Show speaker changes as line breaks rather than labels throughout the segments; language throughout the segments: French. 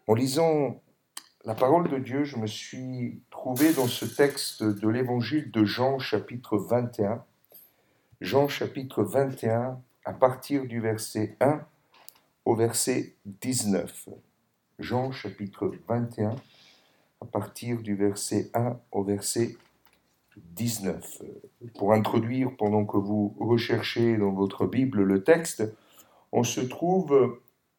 En lisant la parole de Dieu, je me suis trouvé dans ce texte de l'évangile de Jean, chapitre 21. Jean, chapitre 21, à partir du verset 1 au verset 19. Jean, chapitre 21, à partir du verset 1 au verset 19. Pour introduire, pendant que vous recherchez dans votre Bible le texte, on se trouve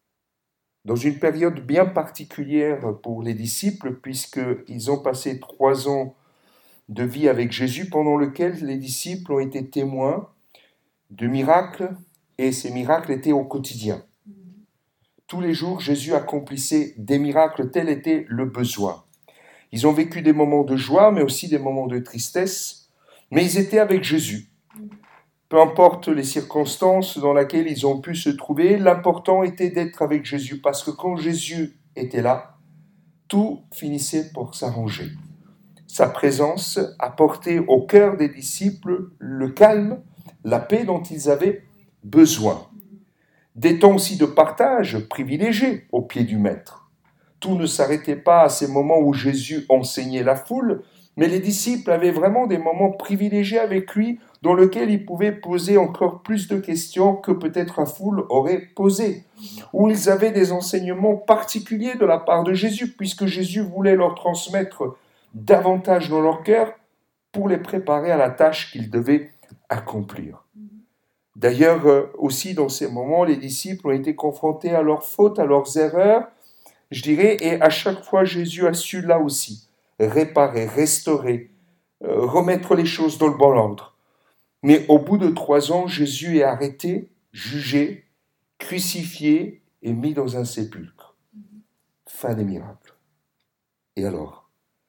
dans une période bien particulière pour les disciples, puisqu'ils ont passé 3 ans de vie avec Jésus, pendant lequel les disciples ont été témoins de miracles, et ces miracles étaient au quotidien. Tous les jours, Jésus accomplissait des miracles, tel était le besoin. Ils ont vécu des moments de joie, mais aussi des moments de tristesse, mais ils étaient avec Jésus. Peu importe les circonstances dans lesquelles ils ont pu se trouver, l'important était d'être avec Jésus, parce que quand Jésus était là, tout finissait par s'arranger. Sa présence apportait au cœur des disciples le calme, la paix dont ils avaient besoin. Des temps aussi de partage privilégiés au pied du Maître. Tout ne s'arrêtait pas à ces moments où Jésus enseignait la foule, mais les disciples avaient vraiment des moments privilégiés avec lui dans lesquels ils pouvaient poser encore plus de questions que peut-être la foule aurait posées, où ils avaient des enseignements particuliers de la part de Jésus, puisque Jésus voulait leur transmettre davantage dans leur cœur pour les préparer à la tâche qu'ils devaient accomplir. D'ailleurs, aussi dans ces moments, les disciples ont été confrontés à leurs fautes, à leurs erreurs, je dirais, et à chaque fois, Jésus a su là aussi réparer, restaurer, remettre les choses dans le bon ordre. Mais au bout de 3 ans, Jésus est arrêté, jugé, crucifié et mis dans un sépulcre. Fin des miracles. Et alors ?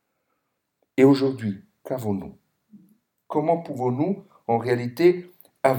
Et aujourd'hui, qu'avons-nous ? Comment pouvons-nous, en réalité, avancer ?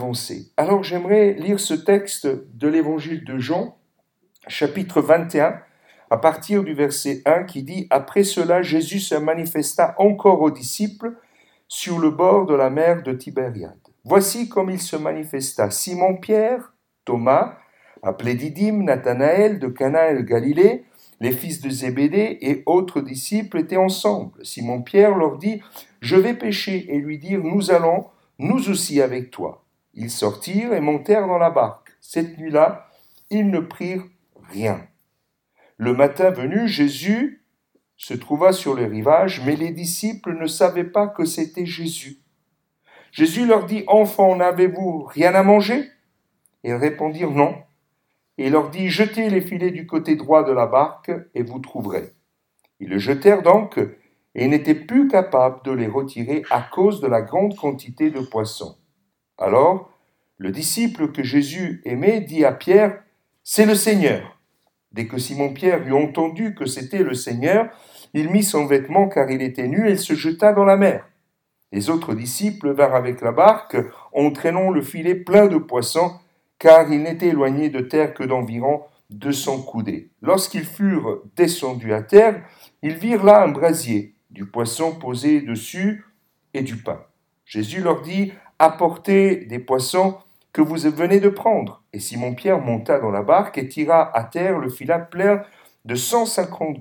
Alors j'aimerais lire ce texte de l'évangile de Jean, chapitre 21, à partir du verset 1 qui dit « Après cela, Jésus se manifesta encore aux disciples sur le bord de la mer de Tibériade. Voici comme il se manifesta. Simon-Pierre, Thomas, appelé Didyme, Nathanaël de Cana et Galilée, les fils de Zébédée et autres disciples étaient ensemble. Simon-Pierre leur dit « Je vais pêcher » et lui dirent « Nous allons, nous aussi avec toi. » Ils sortirent et montèrent dans la barque. Cette nuit-là, ils ne prirent rien. Le matin venu, Jésus se trouva sur le rivage, mais les disciples ne savaient pas que c'était Jésus. Jésus leur dit « Enfants, n'avez-vous rien à manger ?» Ils répondirent « Non. » Et il leur dit « Jetez les filets du côté droit de la barque et vous trouverez. » Ils le jetèrent donc et n'étaient plus capables de les retirer à cause de la grande quantité de poissons. Alors, le disciple que Jésus aimait dit à Pierre « C'est le Seigneur. » Dès que Simon-Pierre eut entendu que c'était le Seigneur, il mit son vêtement car il était nu et il se jeta dans la mer. Les autres disciples vinrent avec la barque, entraînant le filet plein de poissons, car il n'était éloigné de terre que d'environ 200 coudées. Lorsqu'ils furent descendus à terre, ils virent là un brasier, du poisson posé dessus et du pain. Jésus leur dit « Apportez des poissons que vous venez de prendre. » Et Simon-Pierre monta dans la barque et tira à terre le filet plein de 153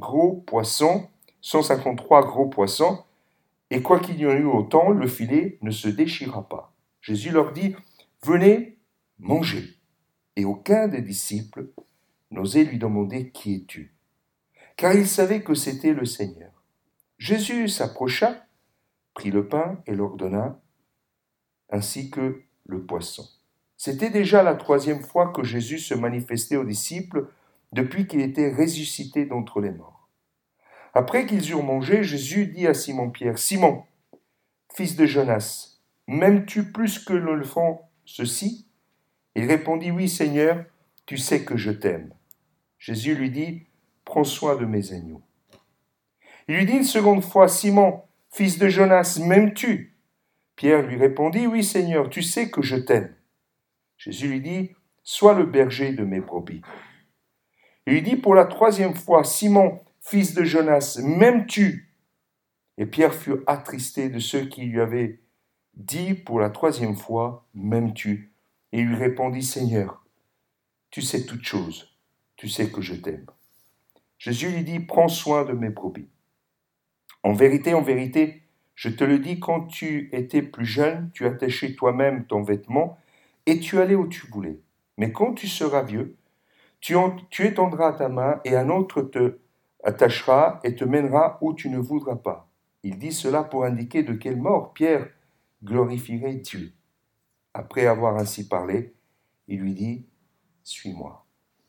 gros poissons, et quoi qu'il y en eût autant, le filet ne se déchira pas. Jésus leur dit « Venez, mangez. » Et aucun des disciples n'osait lui demander « Qui es-tu » car il savait que c'était le Seigneur. Jésus s'approcha, prit le pain et leur donna, ainsi que le poisson. C'était déjà la 3e fois que Jésus se manifestait aux disciples depuis qu'il était ressuscité d'entre les morts. Après qu'ils eurent mangé, Jésus dit à Simon-Pierre, « Simon, fils de Jonas, m'aimes-tu plus que le font ceux-ci » Il répondit, « Oui, Seigneur, tu sais que je t'aime. » Jésus lui dit, « Prends soin de mes agneaux. » Il lui dit une seconde fois, « Simon, fils de Jonas, m'aimes-tu » Pierre lui répondit, « Oui, Seigneur, tu sais que je t'aime. » Jésus lui dit, « Sois le berger de mes brebis. » Il lui dit pour la 3e fois, « Simon, fils de Jonas, m'aimes-tu » Et Pierre fut attristé de ce qu'il lui avait dit pour la 3e fois, « M'aimes-tu » Et il lui répondit, « Seigneur, tu sais toutes choses, tu sais que je t'aime. » Jésus lui dit, prends soin de mes brebis. En vérité, je te le dis, quand tu étais plus jeune, tu attachais toi-même ton vêtement et tu allais où tu voulais. Mais quand tu seras vieux, tu étendras ta main et un autre te attachera et te mènera où tu ne voudras pas. Il dit cela pour indiquer de quelle mort Pierre glorifierait Dieu. Après avoir ainsi parlé, il lui dit, suis-moi.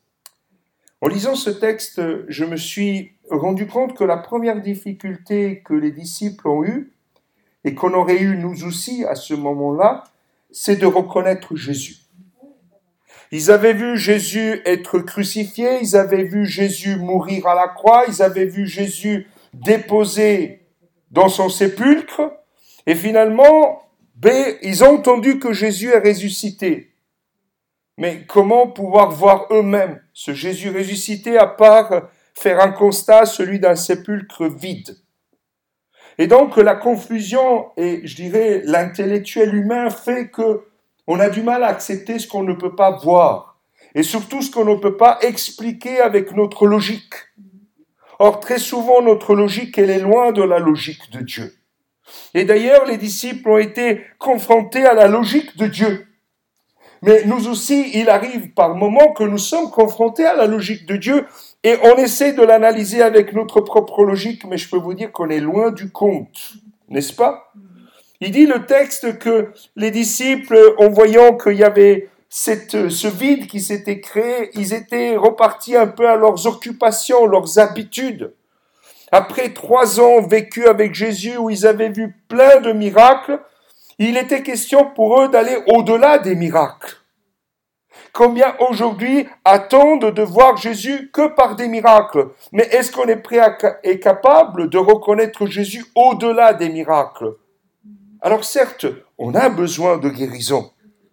En lisant ce texte, je me suis rendu compte que la première difficulté que les disciples ont eue, et qu'on aurait eu nous aussi à ce moment-là, c'est de reconnaître Jésus. Ils avaient vu Jésus être crucifié, ils avaient vu Jésus mourir à la croix, ils avaient vu Jésus déposé dans son sépulcre, et finalement, ils ont entendu que Jésus est ressuscité. Mais comment pouvoir voir eux-mêmes ce Jésus ressuscité à part faire un constat, celui d'un sépulcre vide? Et donc la confusion et je dirais l'intellectuel humain fait que on a du mal à accepter ce qu'on ne peut pas voir et surtout ce qu'on ne peut pas expliquer avec notre logique. Or très souvent notre logique elle est loin de la logique de Dieu. Et d'ailleurs les disciples ont été confrontés à la logique de Dieu. Mais nous aussi, il arrive par moments que nous sommes confrontés à la logique de Dieu et on essaie de l'analyser avec notre propre logique, mais je peux vous dire qu'on est loin du compte, n'est-ce pas? Il dit le texte que les disciples, en voyant qu'il y avait ce vide qui s'était créé, ils étaient repartis un peu à leurs occupations, leurs habitudes. Après 3 ans vécus avec Jésus où ils avaient vu plein de miracles, il était question pour eux d'aller au-delà des miracles. Combien aujourd'hui attendent de voir Jésus que par des miracles? Mais est-ce qu'on est prêt et capable de reconnaître Jésus au-delà des miracles? Alors certes, on a besoin de guérison.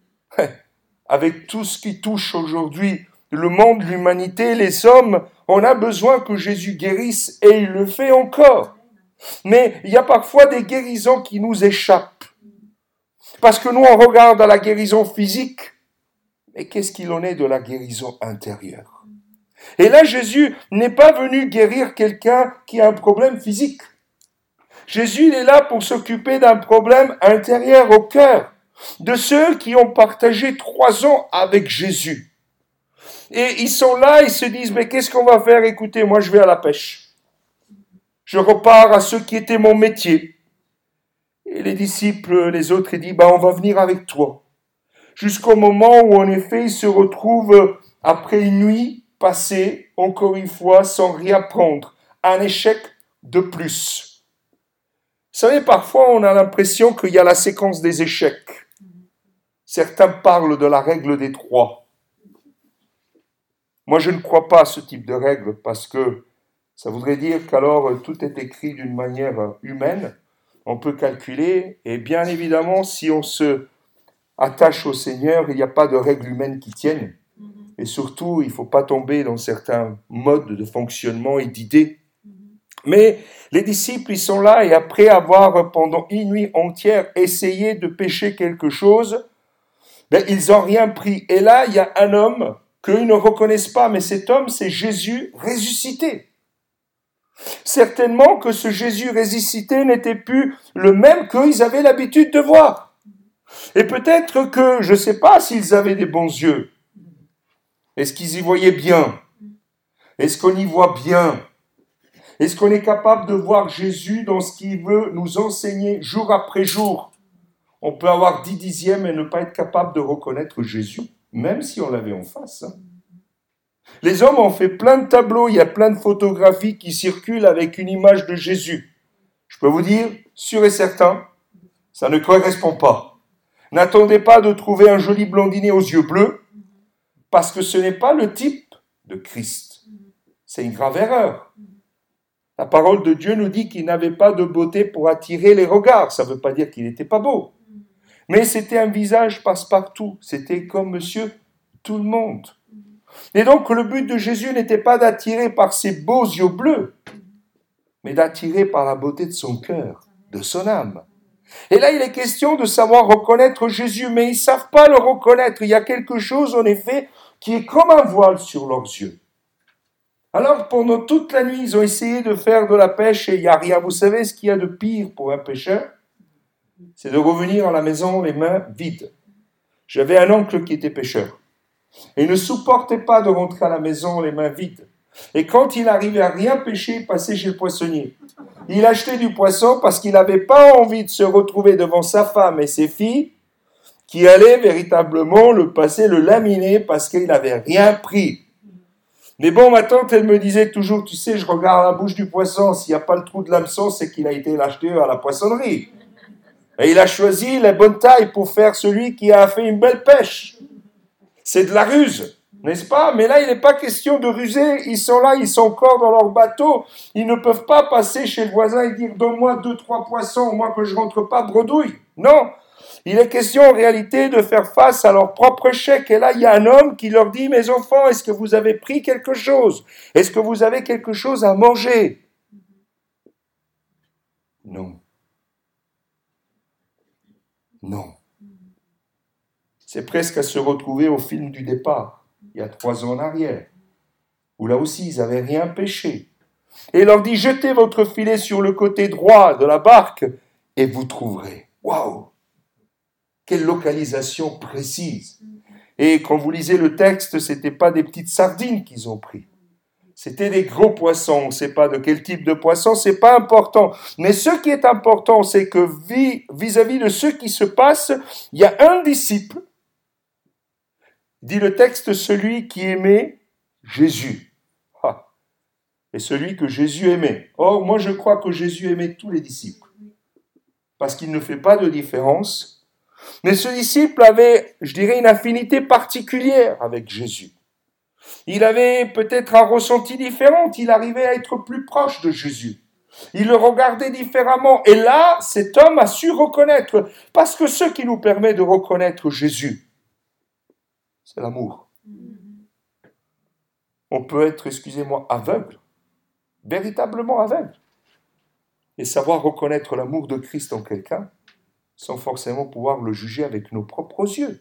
Avec tout ce qui touche aujourd'hui le monde, l'humanité, les hommes, on a besoin que Jésus guérisse et il le fait encore. Mais il y a parfois des guérisons qui nous échappent. Parce que nous, on regarde à la guérison physique, mais qu'est-ce qu'il en est de la guérison intérieure? Et là, Jésus n'est pas venu guérir quelqu'un qui a un problème physique. Jésus, il est là pour s'occuper d'un problème intérieur au cœur, de ceux qui ont partagé 3 ans avec Jésus. Et ils sont là, ils se disent, mais qu'est-ce qu'on va faire? Écoutez, moi je vais à la pêche. Je repars à ce qui était mon métier. Et les disciples, les autres, ils disent, on va venir avec toi. Jusqu'au moment où, en effet, ils se retrouvent, après une nuit passée, encore une fois, sans rien prendre. Un échec de plus. Vous savez, parfois, on a l'impression qu'il y a la séquence des échecs. Certains parlent de la règle des 3. Moi, je ne crois pas à ce type de règle, parce que ça voudrait dire qu'alors, tout est écrit d'une manière humaine. On peut calculer, et bien évidemment, si on se attache au Seigneur, il n'y a pas de règles humaines qui tiennent. Et surtout, il ne faut pas tomber dans certains modes de fonctionnement et d'idées. Mais les disciples, ils sont là, et après avoir, pendant une nuit entière, essayé de pêcher quelque chose, ils n'ont rien pris. Et là, il y a un homme qu'ils ne reconnaissent pas, mais cet homme, c'est Jésus ressuscité. Certainement que ce Jésus ressuscité n'était plus le même qu'ils avaient l'habitude de voir. Et peut-être que, je ne sais pas s'ils avaient des bons yeux. Est-ce qu'ils y voyaient bien? Est-ce qu'on y voit bien? Est-ce qu'on est capable de voir Jésus dans ce qu'il veut nous enseigner jour après jour? On peut avoir 10 dixièmes et ne pas être capable de reconnaître Jésus, même si on l'avait en face. Les hommes ont fait plein de tableaux, il y a plein de photographies qui circulent avec une image de Jésus. Je peux vous dire, sûr et certain, ça ne correspond pas. N'attendez pas de trouver un joli blondinet aux yeux bleus, parce que ce n'est pas le type de Christ. C'est une grave erreur. La parole de Dieu nous dit qu'il n'avait pas de beauté pour attirer les regards. Ça ne veut pas dire qu'il n'était pas beau. Mais c'était un visage passe-partout. C'était comme monsieur tout le monde. Et donc le but de Jésus n'était pas d'attirer par ses beaux yeux bleus, mais d'attirer par la beauté de son cœur, de son âme. Et là, il est question de savoir reconnaître Jésus, mais ils ne savent pas le reconnaître. Il y a quelque chose, en effet, qui est comme un voile sur leurs yeux. Alors, pendant toute la nuit, ils ont essayé de faire de la pêche et il n'y a rien. Vous savez ce qu'il y a de pire pour un pêcheur? C'est de revenir à la maison les mains vides. J'avais un oncle qui était pêcheur. Et il ne supportait pas de rentrer à la maison les mains vides. Et quand il arrivait à rien pêcher, il passait chez le poissonnier. Il achetait du poisson parce qu'il n'avait pas envie de se retrouver devant sa femme et ses filles qui allaient véritablement le passer, le laminer parce qu'il n'avait rien pris. Mais bon, ma tante, elle me disait toujours, tu sais, je regarde la bouche du poisson, s'il n'y a pas le trou de l'hameçon, c'est qu'il a été acheté à la poissonnerie. Et il a choisi la bonne taille pour faire celui qui a fait une belle pêche. C'est de la ruse, n'est-ce pas? Mais là, il n'est pas question de ruser. Ils sont là, ils sont encore dans leur bateau. Ils ne peuvent pas passer chez le voisin et dire, donne-moi 2-3 poissons, moi que je rentre pas bredouille. Non. Il est question en réalité de faire face à leur propre échec. Et là, il y a un homme qui leur dit, mes enfants, est-ce que vous avez pris quelque chose? Est-ce que vous avez quelque chose à manger? Non. Non. C'est presque à se retrouver au film du départ, il y a 3 ans en arrière, où là aussi, ils n'avaient rien pêché. Et il leur dit, jetez votre filet sur le côté droit de la barque et vous trouverez. Waouh! Quelle localisation précise! Et quand vous lisez le texte, ce n'était pas des petites sardines qu'ils ont pris. C'était des gros poissons. On ne sait pas de quel type de poisson, ce n'est pas important. Mais ce qui est important, c'est que vis-à-vis de ce qui se passe, il y a un disciple, dit le texte, celui qui aimait Jésus. Ah. Et celui que Jésus aimait. Or, moi je crois que Jésus aimait tous les disciples. Parce qu'il ne fait pas de différence. Mais ce disciple avait, je dirais, une affinité particulière avec Jésus. Il avait peut-être un ressenti différent, il arrivait à être plus proche de Jésus. Il le regardait différemment. Et là, cet homme a su reconnaître, parce que ce qui nous permet de reconnaître Jésus, c'est l'amour. On peut être, excusez-moi, aveugle, véritablement aveugle, et savoir reconnaître l'amour de Christ en quelqu'un, sans forcément pouvoir le juger avec nos propres yeux.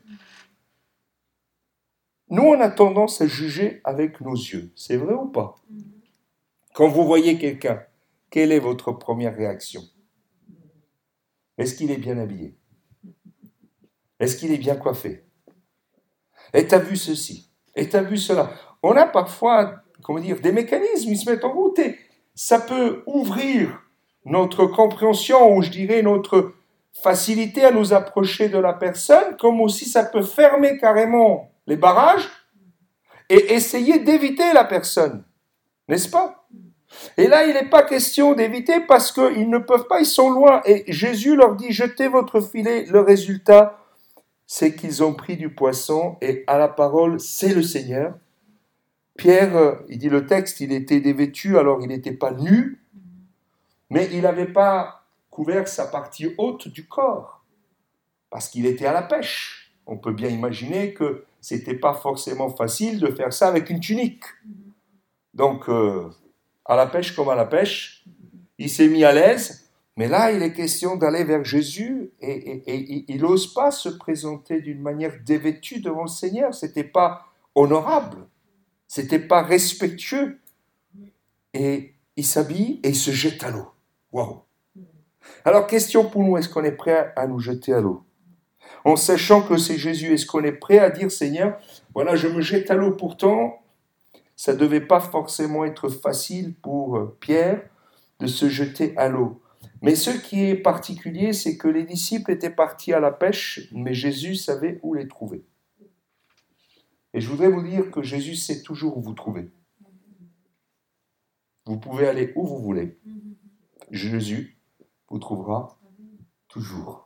Nous, on a tendance à juger avec nos yeux. C'est vrai ou pas? Quand vous voyez quelqu'un, quelle est votre première réaction? Est-ce qu'il est bien habillé? Est-ce qu'il est bien coiffé? Et t'as vu ceci? Et t'as vu cela? On a parfois, des mécanismes, ils se mettent en route et ça peut ouvrir notre compréhension ou je dirais notre facilité à nous approcher de la personne, comme aussi ça peut fermer carrément les barrages et essayer d'éviter la personne, n'est-ce pas? Et là, il n'est pas question d'éviter parce qu'ils ne peuvent pas, ils sont loin. Et Jésus leur dit, jetez votre filet. Le résultat, c'est qu'ils ont pris du poisson et à la parole, c'est le Seigneur. Pierre, il dit le texte, il était dévêtu, alors il n'était pas nu, mais il n'avait pas couvert sa partie haute du corps, parce qu'il était à la pêche. On peut bien imaginer que ce n'était pas forcément facile de faire ça avec une tunique. Donc, à la pêche comme à la pêche, il s'est mis à l'aise, mais là, il est question d'aller vers Jésus et il n'ose pas se présenter d'une manière dévêtue devant le Seigneur. Ce n'était pas honorable, ce n'était pas respectueux. Et il s'habille et il se jette à l'eau. Waouh! Alors, question pour nous, est-ce qu'on est prêt à nous jeter à l'eau? En sachant que c'est Jésus, est-ce qu'on est prêt à dire, Seigneur, voilà, je me jette à l'eau, pourtant, ça ne devait pas forcément être facile pour Pierre de se jeter à l'eau. Mais ce qui est particulier, c'est que les disciples étaient partis à la pêche, mais Jésus savait où les trouver. Et je voudrais vous dire que Jésus sait toujours où vous trouver. Vous pouvez aller où vous voulez. Jésus vous trouvera toujours.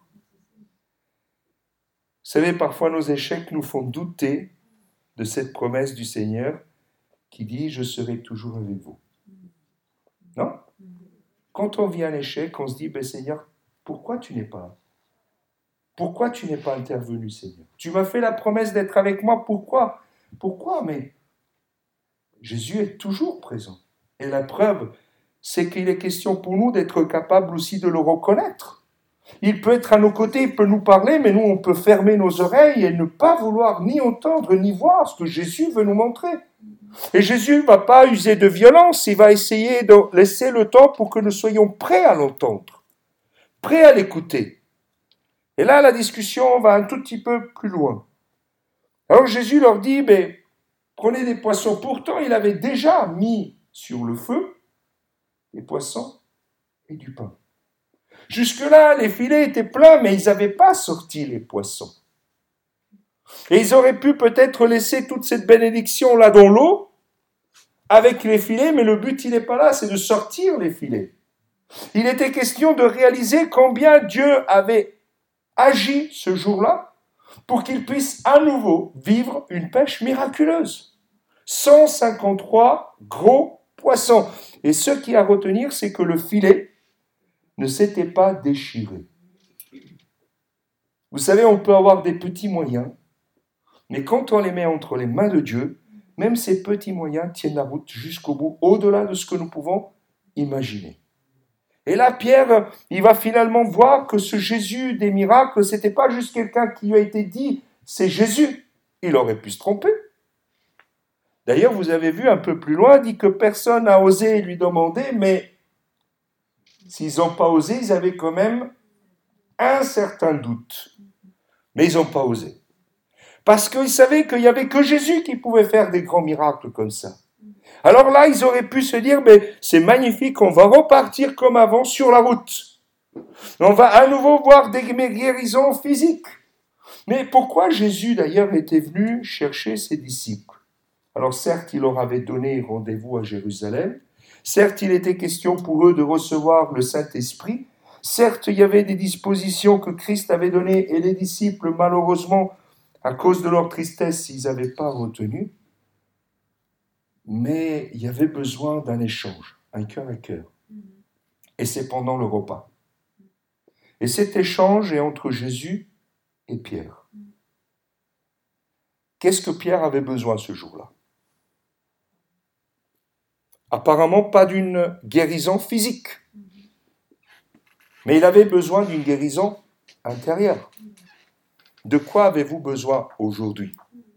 Vous savez, parfois nos échecs nous font douter de cette promesse du Seigneur qui dit « Je serai toujours avec vous ». Non? Quand on vit un échec, on se dit « Seigneur, pourquoi tu n'es pas là? Pourquoi tu n'es pas intervenu, Seigneur? Tu m'as fait la promesse d'être avec moi, pourquoi? Pourquoi? Mais Jésus est toujours présent. Et la preuve, c'est qu'il est question pour nous d'être capables aussi de le reconnaître. Il peut être à nos côtés, il peut nous parler, mais nous, on peut fermer nos oreilles et ne pas vouloir ni entendre ni voir ce que Jésus veut nous montrer. Et Jésus ne va pas user de violence, il va essayer de laisser le temps pour que nous soyons prêts à l'entendre, prêts à l'écouter. Et là, la discussion va un tout petit peu plus loin. Alors Jésus leur dit, prenez des poissons. Pourtant, il avait déjà mis sur le feu des poissons et du pain. Jusque-là, les filets étaient pleins, mais ils n'avaient pas sorti les poissons. Et ils auraient pu peut-être laisser toute cette bénédiction là dans l'eau, avec les filets, mais le but, il n'est pas là, c'est de sortir les filets. Il était question de réaliser combien Dieu avait agi ce jour-là pour qu'ils puissent à nouveau vivre une pêche miraculeuse. 153 gros poissons. Et ce qui est à retenir, c'est que le filet ne s'était pas déchiré. Vous savez, on peut avoir des petits moyens, mais quand on les met entre les mains de Dieu, même ces petits moyens tiennent la route jusqu'au bout, au-delà de ce que nous pouvons imaginer. Et là, Pierre, il va finalement voir que ce Jésus des miracles, ce n'était pas juste quelqu'un qui lui a été dit, c'est Jésus. Il aurait pu se tromper. D'ailleurs, vous avez vu un peu plus loin, il dit que personne n'a osé lui demander, mais s'ils n'ont pas osé, ils avaient quand même un certain doute. Mais ils n'ont pas osé. Parce qu'ils savaient qu'il n'y avait que Jésus qui pouvait faire des grands miracles comme ça. Alors là, ils auraient pu se dire, c'est magnifique, on va repartir comme avant sur la route. On va à nouveau voir des guérisons physiques. Mais pourquoi Jésus, d'ailleurs, était venu chercher ses disciples? Alors certes, il leur avait donné rendez-vous à Jérusalem. Certes, il était question pour eux de recevoir le Saint-Esprit. Certes, il y avait des dispositions que Christ avait données et les disciples, malheureusement, à cause de leur tristesse, ils n'avaient pas retenu. Mais il y avait besoin d'un échange, un cœur à cœur. Et c'est pendant le repas. Et cet échange est entre Jésus et Pierre. Qu'est-ce que Pierre avait besoin ce jour-là? Apparemment pas d'une guérison physique, mais il avait besoin d'une guérison intérieure. De quoi avez-vous besoin aujourd'hui?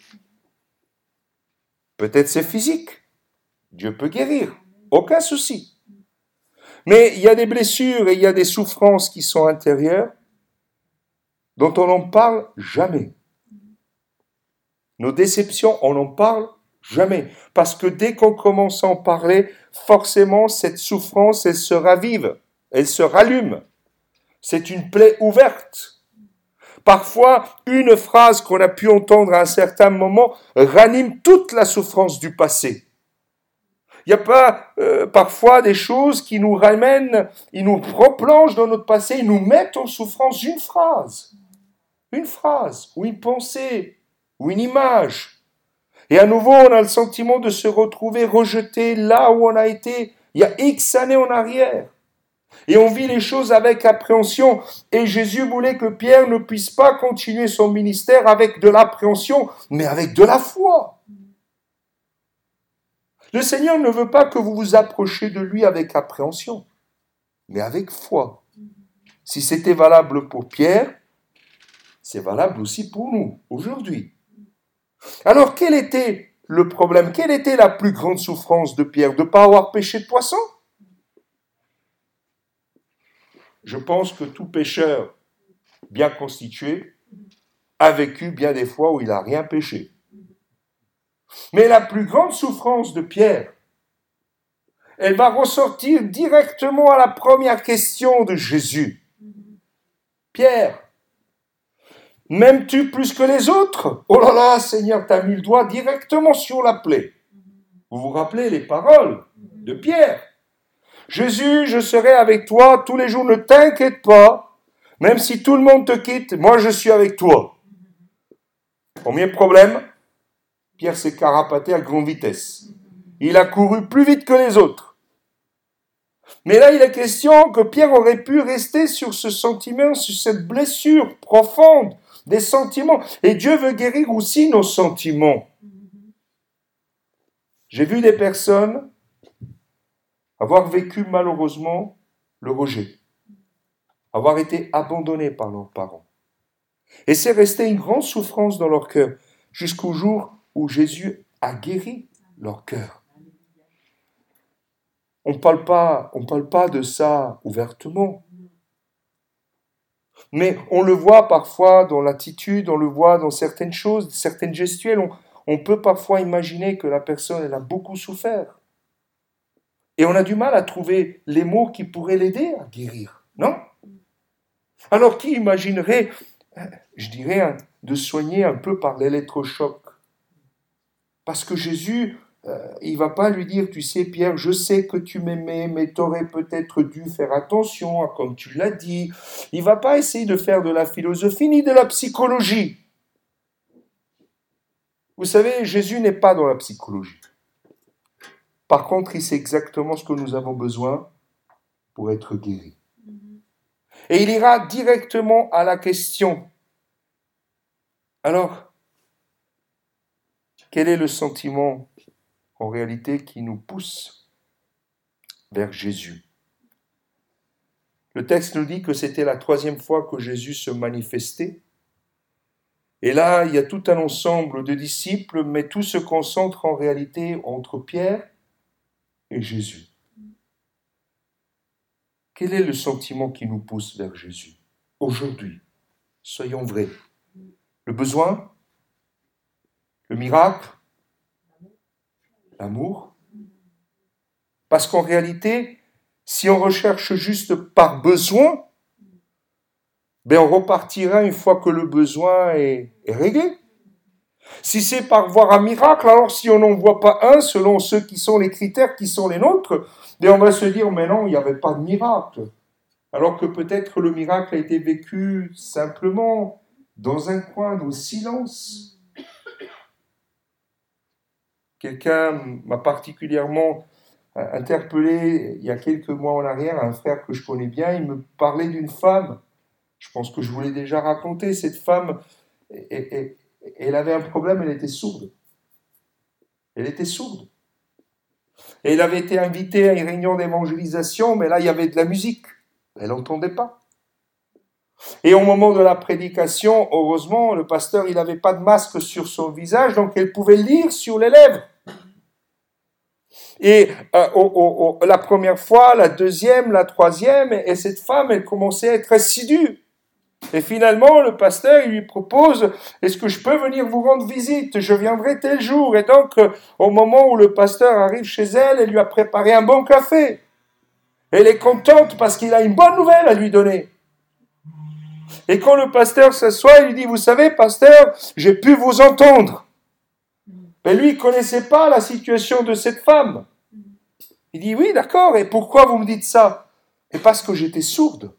Peut-être c'est physique. Dieu peut guérir, aucun souci. Mais il y a des blessures et il y a des souffrances qui sont intérieures dont on n'en parle jamais. Nos déceptions, on n'en parle jamais. Parce que dès qu'on commence à en parler, forcément, cette souffrance, elle se ravive, elle se rallume. C'est une plaie ouverte. Parfois, une phrase qu'on a pu entendre à un certain moment ranime toute la souffrance du passé. Il n'y a pas parfois des choses qui nous ramènent, ils nous replongent dans notre passé, ils nous mettent en souffrance une phrase, ou une pensée, ou une image. Et à nouveau, on a le sentiment de se retrouver rejeté là où on a été il y a X années en arrière. Et on vit les choses avec appréhension. Et Jésus voulait que Pierre ne puisse pas continuer son ministère avec de l'appréhension, mais avec de la foi. Le Seigneur ne veut pas que vous vous approchiez de lui avec appréhension, mais avec foi. Si c'était valable pour Pierre, c'est valable aussi pour nous, aujourd'hui. Alors, quel était le problème? Quelle était la plus grande souffrance de Pierre? De ne pas avoir pêché de poisson? Je pense que tout pêcheur bien constitué a vécu bien des fois où il n'a rien pêché. Mais la plus grande souffrance de Pierre, elle va ressortir directement à la première question de Jésus. Pierre, m'aimes-tu plus que les autres? Oh là là, Seigneur, t'as mis le doigt directement sur la plaie. Vous vous rappelez les paroles de Pierre? Jésus, je serai avec toi tous les jours, ne t'inquiète pas, même si tout le monde te quitte, moi je suis avec toi. Premier problème, Pierre s'est carapaté à grande vitesse. Il a couru plus vite que les autres. Mais là, il est question que Pierre aurait pu rester sur ce sentiment, sur cette blessure profonde, des sentiments. Et Dieu veut guérir aussi nos sentiments. J'ai vu des personnes avoir vécu malheureusement le rejet. avoir été abandonnés par leurs parents. Et c'est resté une grande souffrance dans leur cœur, jusqu'au jour où Jésus a guéri leur cœur. On ne parle pas de ça ouvertement. Mais on le voit parfois dans l'attitude, on le voit dans certaines choses, certaines gestuelles. On peut parfois imaginer que la personne, elle a beaucoup souffert. Et on a du mal à trouver les mots qui pourraient l'aider à guérir, non? Alors qui imaginerait, je dirais, de soigner un peu par l'électrochoc? Parce que Jésus, il ne va pas lui dire, tu sais Pierre, je sais que tu m'aimais, mais tu aurais peut-être dû faire attention, comme tu l'as dit. Il ne va pas essayer de faire de la philosophie ni de la psychologie. Vous savez, Jésus n'est pas dans la psychologie. Par contre, il sait exactement ce que nous avons besoin pour être guéris. Et il ira directement à la question. Alors, quel est le sentiment en réalité qui nous pousse vers Jésus? Le texte nous dit que c'était la 3e fois que Jésus se manifestait. Et là, il y a tout un ensemble de disciples, mais tout se concentre en réalité entre Pierre et Jésus. Quel est le sentiment qui nous pousse vers Jésus aujourd'hui? Soyons vrais. Le besoin? Le miracle? L'amour? Parce qu'en réalité, si on recherche juste par besoin, on repartira une fois que le besoin est réglé. Si c'est par voir un miracle, alors si on n'en voit pas un selon ceux qui sont les critères qui sont les nôtres, on va se dire, mais non, il n'y avait pas de miracle. Alors que peut-être le miracle a été vécu simplement dans un coin, au silence. Quelqu'un m'a particulièrement interpellé il y a quelques mois en arrière, un frère que je connais bien, il me parlait d'une femme. Je pense que je vous l'ai déjà raconté. Cette femme, elle avait un problème, elle était sourde. Elle était sourde. Et elle avait été invitée à une réunion d'évangélisation, mais là, il y avait de la musique. Elle n'entendait pas. Et au moment de la prédication, heureusement, le pasteur, il n'avait pas de masque sur son visage, donc elle pouvait lire sur les lèvres. Et la première fois, la deuxième, la troisième, et cette femme, elle commençait à être assidue. Et finalement, le pasteur, il lui propose, est-ce que je peux venir vous rendre visite? Je viendrai tel jour. Et donc, au moment où le pasteur arrive chez elle, elle lui a préparé un bon café. Elle est contente parce qu'il a une bonne nouvelle à lui donner. Et quand le pasteur s'assoit, il lui dit, vous savez, pasteur, j'ai pu vous entendre. Mais lui, il ne connaissait pas la situation de cette femme. Il dit, oui, d'accord, et pourquoi vous me dites ça? Et parce que j'étais sourde.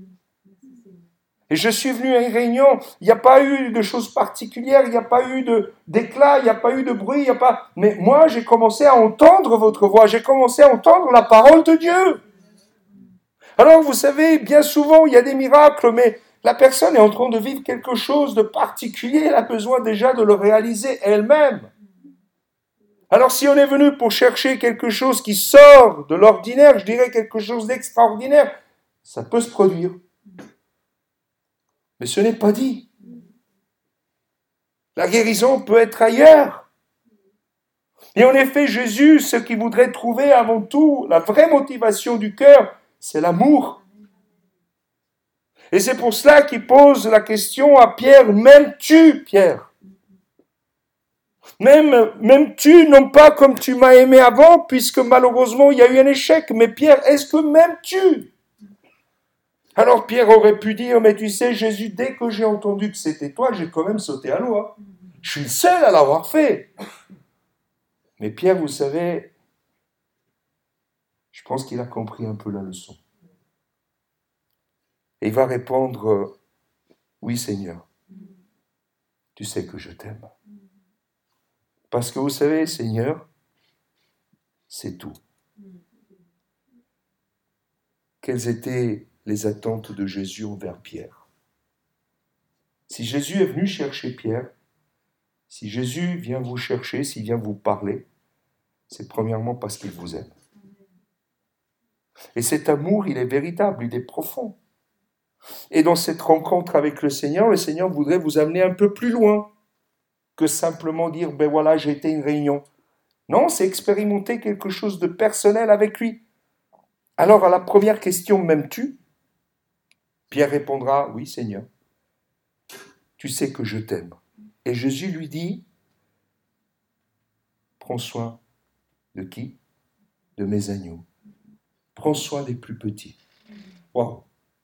Et je suis venu à une réunion, il n'y a pas eu de choses particulières, il n'y a pas eu d'éclat, il n'y a pas eu de bruit, il n'y a pas... Mais moi, j'ai commencé à entendre votre voix, j'ai commencé à entendre la parole de Dieu. Alors, vous savez, bien souvent, il y a des miracles, mais la personne est en train de vivre quelque chose de particulier, elle a besoin déjà de le réaliser elle-même. Alors, si on est venu pour chercher quelque chose qui sort de l'ordinaire, je dirais quelque chose d'extraordinaire, ça peut se produire. Mais ce n'est pas dit. La guérison peut être ailleurs. Et en effet, Jésus, ce qu'il voudrait trouver avant tout, la vraie motivation du cœur, c'est l'amour. Et c'est pour cela qu'il pose la question à Pierre, m'aimes-tu, Pierre? M'aimes-tu, non pas comme tu m'as aimé avant, puisque malheureusement il y a eu un échec, mais Pierre, est-ce que m'aimes-tu? Alors Pierre aurait pu dire, mais tu sais Jésus, dès que j'ai entendu que c'était toi, j'ai quand même sauté à l'eau. Hein. Je suis le seul à l'avoir fait. Mais Pierre, vous savez, je pense qu'il a compris un peu la leçon. Et il va répondre, oui Seigneur, tu sais que je t'aime. Parce que vous savez, Seigneur, c'est tout. Quelles étaient les attentes de Jésus envers Pierre? Si Jésus est venu chercher Pierre, si Jésus vient vous chercher, s'il vient vous parler, c'est premièrement parce qu'il vous aime. Et cet amour, il est véritable, il est profond. Et dans cette rencontre avec le Seigneur voudrait vous amener un peu plus loin que simplement dire, ben voilà, j'ai été à une réunion. Non, c'est expérimenter quelque chose de personnel avec lui. Alors à la première question, m'aimes-tu? Pierre répondra, oui Seigneur, tu sais que je t'aime. Et Jésus lui dit, prends soin de qui? De mes agneaux. Prends soin des plus petits. Wow.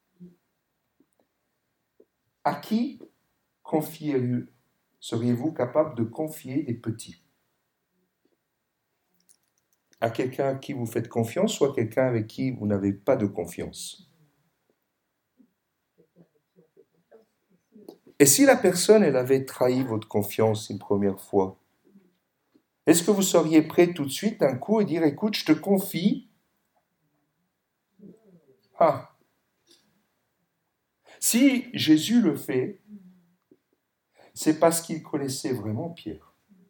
À qui seriez-vous capable de confier des petits? À quelqu'un à qui vous faites confiance ou à quelqu'un avec qui vous n'avez pas de confiance? Et si la personne, elle avait trahi votre confiance une première fois, est-ce que vous seriez prêt tout de suite d'un coup et dire, écoute, je te confie. Ah. Si Jésus le fait, c'est parce qu'il connaissait vraiment Pierre.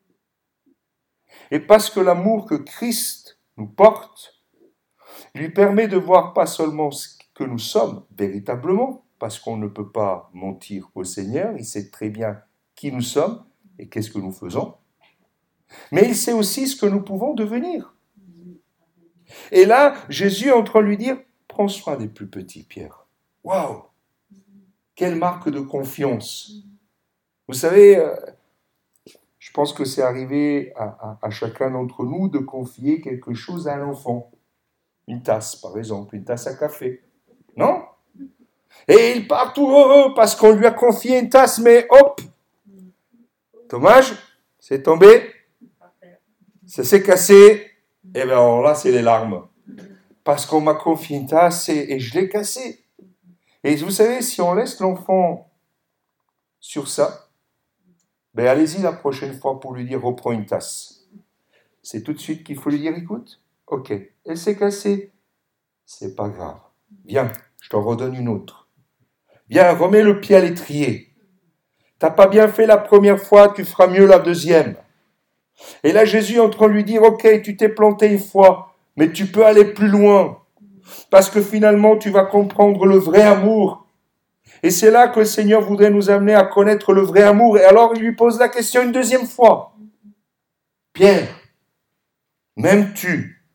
Et parce que l'amour que Christ nous porte lui permet de voir pas seulement ce que nous sommes véritablement, parce qu'on ne peut pas mentir au Seigneur, il sait très bien qui nous sommes et qu'est-ce que nous faisons, mais il sait aussi ce que nous pouvons devenir. Et là, Jésus est en train de lui dire, prends soin des plus petits, Pierre. Waouh! Quelle marque de confiance! Vous savez, je pense que c'est arrivé à chacun d'entre nous de confier quelque chose à un enfant. Une tasse, par exemple, une tasse à café. Non? Et il part tout heureux parce qu'on lui a confié une tasse, mais hop! Dommage, c'est tombé, ça s'est cassé, et bien alors là, c'est les larmes. Parce qu'on m'a confié une tasse et je l'ai cassée. Et vous savez, si on laisse l'enfant sur ça, ben allez-y la prochaine fois pour lui dire reprends une tasse. C'est tout de suite qu'il faut lui dire écoute, ok, elle s'est cassée, c'est pas grave. Viens, je t'en redonne une autre. Viens, remets le pied à l'étrier. T'as pas bien fait la première fois, tu feras mieux la deuxième. Et là, Jésus est en train de lui dire ok, tu t'es planté une fois, mais tu peux aller plus loin. Parce que finalement, tu vas comprendre le vrai amour. Et c'est là que le Seigneur voudrait nous amener à connaître le vrai amour. Et alors, il lui pose la question une deuxième fois. Pierre, m'aimes-tu?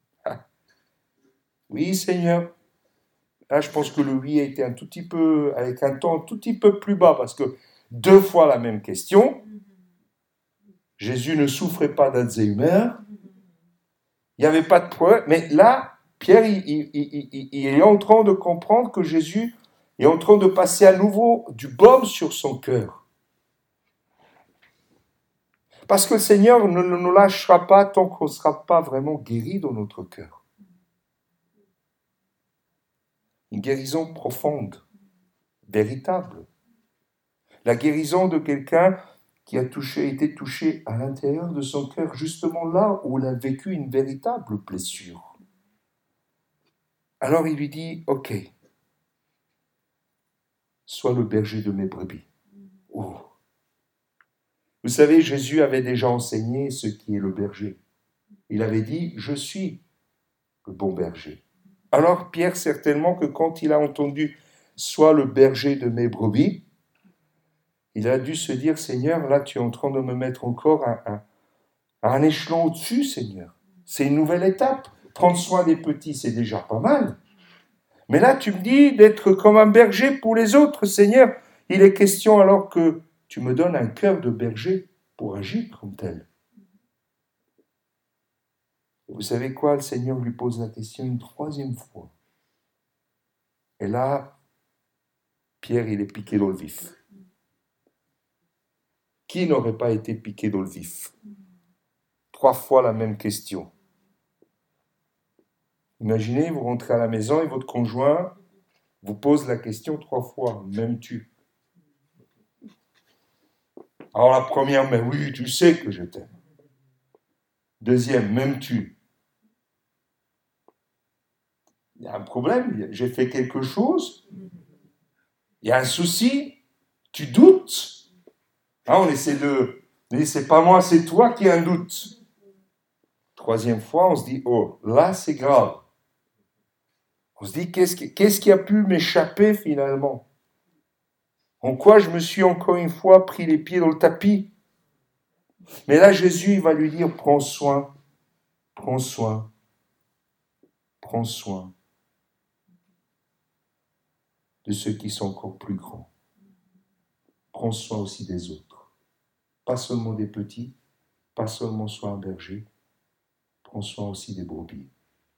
Oui, Seigneur. Là, je pense que le oui a été un tout petit peu, avec un ton un tout petit peu plus bas, parce que 2 fois la même question. Jésus ne souffrait pas d'Alzheimer. Il n'y avait pas de problème. Mais là, Pierre, il est en train de comprendre que Jésus est en train de passer à nouveau du baume sur son cœur. Parce que le Seigneur ne nous lâchera pas tant qu'on ne sera pas vraiment guéri dans notre cœur. Une guérison profonde, véritable. La guérison de quelqu'un qui a été touché à l'intérieur de son cœur, justement là où il a vécu une véritable blessure. Alors il lui dit, ok, sois le berger de mes brebis. Oh. Vous savez, Jésus avait déjà enseigné ce qui est le berger. Il avait dit, je suis le bon berger. Alors Pierre, certainement que quand il a entendu « sois le berger de mes brebis », il a dû se dire « Seigneur, là tu es en train de me mettre encore à un échelon au-dessus, Seigneur. C'est une nouvelle étape. Prendre soin des petits, c'est déjà pas mal. Mais là, tu me dis d'être comme un berger pour les autres, Seigneur. Il est question alors que tu me donnes un cœur de berger pour agir comme tel. » Vous savez quoi? Le Seigneur lui pose la question une 3e fois. Et là, Pierre, il est piqué dans le vif. Qui n'aurait pas été piqué dans le vif? 3 fois la même question. Imaginez, vous rentrez à la maison et votre conjoint vous pose la question 3 fois. M'aimes-tu? Alors la première, mais oui, tu sais que je t'aime. Deuxième, m'aimes-tu? Il y a un problème, j'ai fait quelque chose. Il y a un souci. Tu doutes. On essaie de... C'est pas moi, c'est toi qui as un doute. 3e fois, on se dit, oh, là c'est grave. On se dit, qu'est-ce qui a pu m'échapper finalement? En quoi je me suis encore une fois pris les pieds dans le tapis? Mais là, Jésus, il va lui dire, prends soin, prends soin, prends soin de ceux qui sont encore plus grands. Prends soin aussi des autres. Pas seulement des petits, pas seulement sois un berger, prends soin aussi des brebis.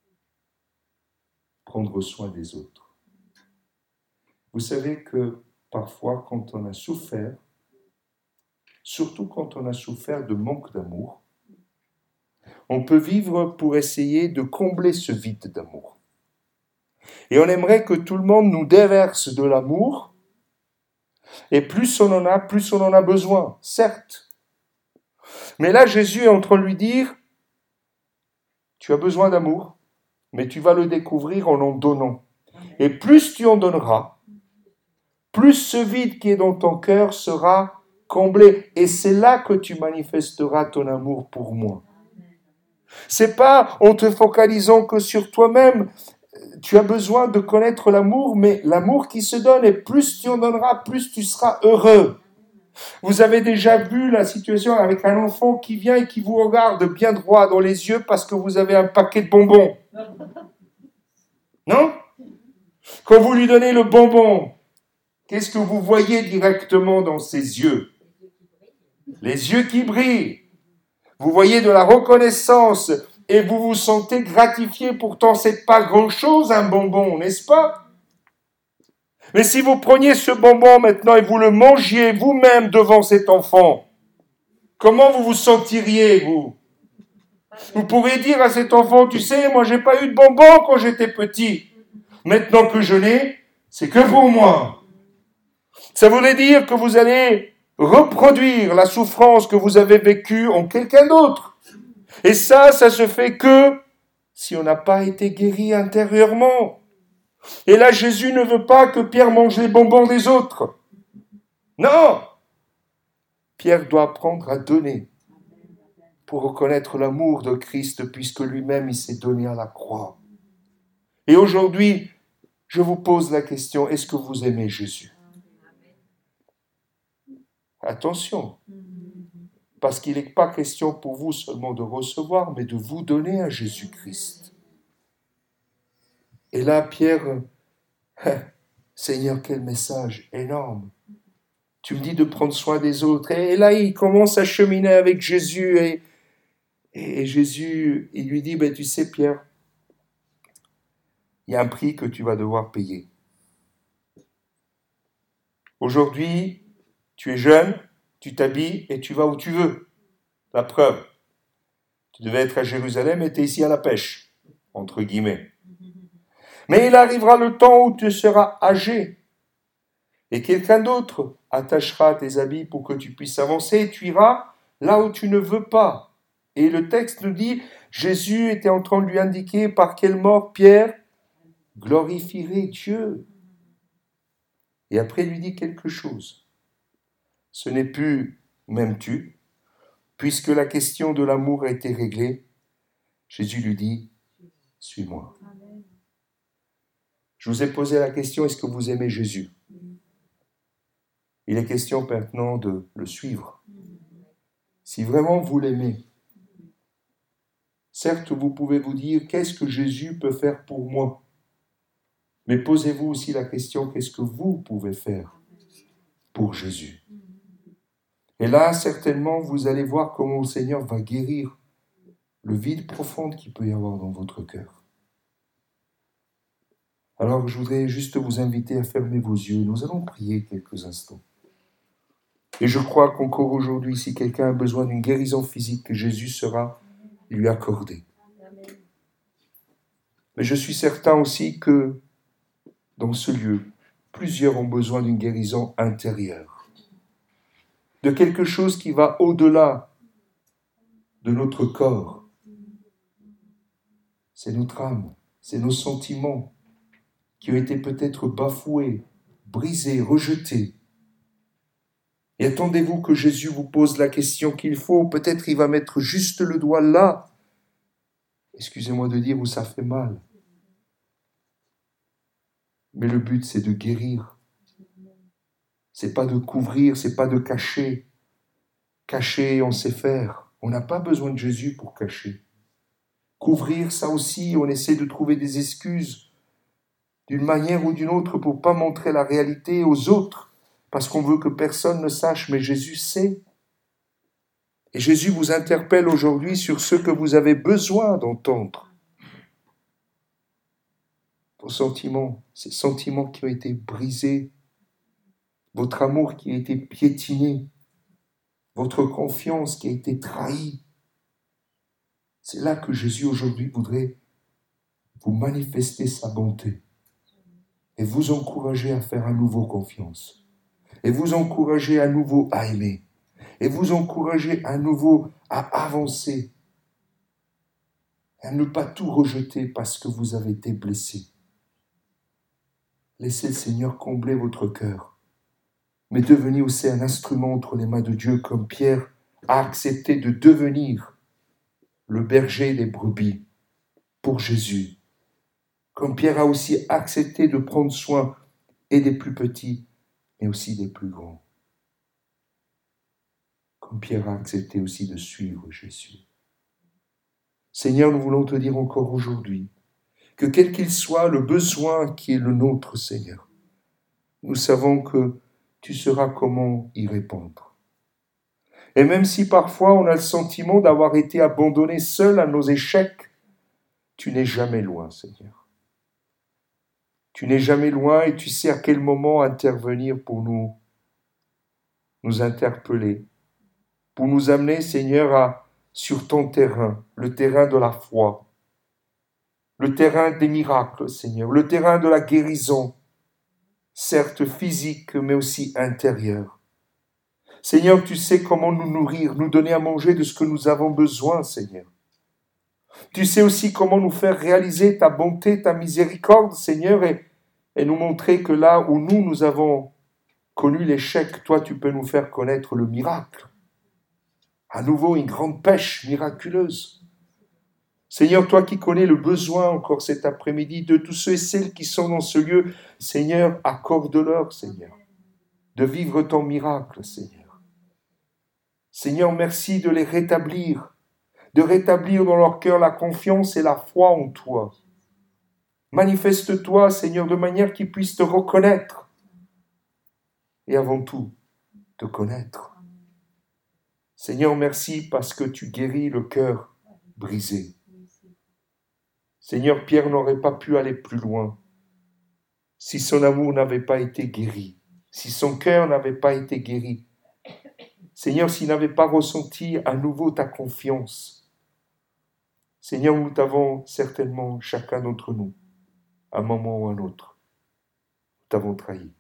Prendre soin des autres. Vous savez que parfois, quand on a souffert, surtout quand on a souffert de manque d'amour, on peut vivre pour essayer de combler ce vide d'amour. Et on aimerait que tout le monde nous déverse de l'amour, et plus on en a besoin, certes. Mais là, Jésus est en train de lui dire, tu as besoin d'amour, mais tu vas le découvrir en donnant. Et plus tu en donneras, plus ce vide qui est dans ton cœur sera comblé. Et c'est là que tu manifesteras ton amour pour moi. C'est pas en te focalisant que sur toi-même. Tu as besoin de connaître l'amour, mais l'amour qui se donne, et plus tu en donneras, plus tu seras heureux. Vous avez déjà vu la situation avec un enfant qui vient et qui vous regarde bien droit dans les yeux parce que vous avez un paquet de bonbons. Non? Quand vous lui donnez le bonbon, qu'est-ce que vous voyez directement dans ses yeux? Les yeux qui brillent. Vous voyez de la reconnaissance et vous vous sentez gratifié. Pourtant, c'est pas grand-chose un bonbon, n'est-ce pas? Mais si vous preniez ce bonbon maintenant et vous le mangiez vous-même devant cet enfant, comment vous vous sentiriez, vous? Vous pourriez dire à cet enfant, tu sais, moi j'ai pas eu de bonbon quand j'étais petit. Maintenant que je l'ai, c'est que pour moi. Ça voudrait dire que vous allez reproduire la souffrance que vous avez vécue en quelqu'un d'autre. Et ça se fait que si on n'a pas été guéri intérieurement. Et là, Jésus ne veut pas que Pierre mange les bonbons des autres. Non! Pierre doit apprendre à donner pour reconnaître l'amour de Christ puisque lui-même il s'est donné à la croix. Et aujourd'hui, je vous pose la question, est-ce que vous aimez Jésus? Attention, parce qu'il n'est pas question pour vous seulement de recevoir, mais de vous donner à Jésus-Christ. Et là, Pierre, Seigneur, quel message énorme. Tu me dis de prendre soin des autres. Et là, il commence à cheminer avec Jésus. Et Jésus, il lui dit, tu sais, Pierre, il y a un prix que tu vas devoir payer. Aujourd'hui, tu es jeune, tu t'habilles et tu vas où tu veux. La preuve, tu devais être à Jérusalem et tu es ici à la pêche, entre guillemets. Mais il arrivera le temps où tu seras âgé et quelqu'un d'autre attachera tes habits pour que tu puisses avancer et tu iras là où tu ne veux pas. Et le texte nous dit, Jésus était en train de lui indiquer par quelle mort Pierre glorifierait Dieu. Et après il lui dit quelque chose. Ce n'est plus m'aimes-tu, puisque la question de l'amour a été réglée. Jésus lui dit, suis-moi. Je vous ai posé la question, est-ce que vous aimez Jésus? Il est question maintenant de le suivre. Si vraiment vous l'aimez, certes vous pouvez vous dire, qu'est-ce que Jésus peut faire pour moi? Mais posez-vous aussi la question, qu'est-ce que vous pouvez faire pour Jésus? Et là, certainement, vous allez voir comment le Seigneur va guérir le vide profond qu'il peut y avoir dans votre cœur. Alors, je voudrais juste vous inviter à fermer vos yeux. Nous allons prier quelques instants. Et je crois qu'encore aujourd'hui, si quelqu'un a besoin d'une guérison physique, que Jésus sera lui accordé. Mais je suis certain aussi que dans ce lieu, plusieurs ont besoin d'une guérison intérieure. De quelque chose qui va au-delà de notre corps. C'est notre âme, c'est nos sentiments qui ont été peut-être bafoués, brisés, rejetés. Et attendez-vous que Jésus vous pose la question qu'il faut. Peut-être il va mettre juste le doigt là. Excusez-moi de dire où ça fait mal. Mais le but, c'est de guérir. C'est pas de couvrir, c'est pas de cacher. Cacher, on sait faire. On n'a pas besoin de Jésus pour cacher. Couvrir, ça aussi, on essaie de trouver des excuses d'une manière ou d'une autre pour pas montrer la réalité aux autres, parce qu'on veut que personne ne sache, mais Jésus sait. Et Jésus vous interpelle aujourd'hui sur ce que vous avez besoin d'entendre. Vos sentiments, ces sentiments qui ont été brisés, votre amour qui a été piétiné, votre confiance qui a été trahie. C'est là que Jésus aujourd'hui voudrait vous manifester sa bonté et vous encourager à faire à nouveau confiance, et vous encourager à nouveau à aimer, et vous encourager à nouveau à avancer, à ne pas tout rejeter parce que vous avez été blessé. Laissez le Seigneur combler votre cœur, mais devenez aussi un instrument entre les mains de Dieu, comme Pierre a accepté de devenir le berger des brebis pour Jésus, comme Pierre a aussi accepté de prendre soin et des plus petits, mais aussi des plus grands. Comme Pierre a accepté aussi de suivre Jésus. Seigneur, nous voulons te dire encore aujourd'hui que quel qu'il soit le besoin qui est le nôtre, Seigneur, nous savons que tu sauras comment y répondre. Et même si parfois on a le sentiment d'avoir été abandonné seul à nos échecs, tu n'es jamais loin, Seigneur. Tu n'es jamais loin et tu sais à quel moment intervenir pour nous interpeller, pour nous amener, Seigneur, sur ton terrain, le terrain de la foi, le terrain des miracles, Seigneur, le terrain de la guérison, certes physique, mais aussi intérieure. Seigneur, tu sais comment nous nourrir, nous donner à manger de ce que nous avons besoin, Seigneur. Tu sais aussi comment nous faire réaliser ta bonté, ta miséricorde, Seigneur, et nous montrer que là où nous avons connu l'échec, toi, tu peux nous faire connaître le miracle. À nouveau, une grande pêche miraculeuse. Seigneur, toi qui connais le besoin encore cet après-midi de tous ceux et celles qui sont dans ce lieu, Seigneur, accorde-leur, Seigneur, de vivre ton miracle, Seigneur. Seigneur, merci de les rétablir, de rétablir dans leur cœur la confiance et la foi en toi. Manifeste-toi, Seigneur, de manière qu'ils puissent te reconnaître et avant tout, te connaître. Seigneur, merci parce que tu guéris le cœur brisé. Seigneur, Pierre n'aurait pas pu aller plus loin si son amour n'avait pas été guéri, si son cœur n'avait pas été guéri. Seigneur, s'il n'avait pas ressenti à nouveau ta confiance. Seigneur, nous t'avons certainement, chacun d'entre nous, à un moment ou à un autre, nous t'avons trahi.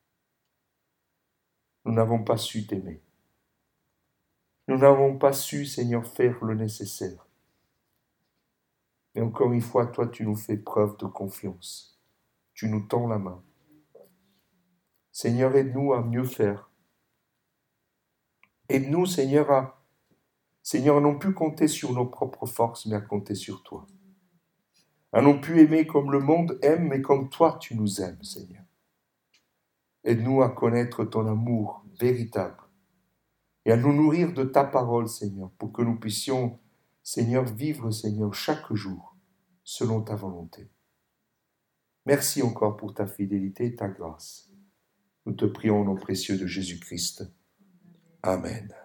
Nous n'avons pas su t'aimer. Nous n'avons pas su, Seigneur, faire le nécessaire. Et encore une fois, toi, tu nous fais preuve de confiance. Tu nous tends la main. Seigneur, aide-nous à mieux faire. Aide-nous, Seigneur, à non plus compter sur nos propres forces, mais à compter sur toi. À non plus aimer comme le monde aime, mais comme toi, tu nous aimes, Seigneur. Aide-nous à connaître ton amour véritable et à nous nourrir de ta parole, Seigneur, pour que nous puissions, Seigneur, vivre, Seigneur, chaque jour selon ta volonté. Merci encore pour ta fidélité et ta grâce. Nous te prions au nom précieux de Jésus-Christ. Amen.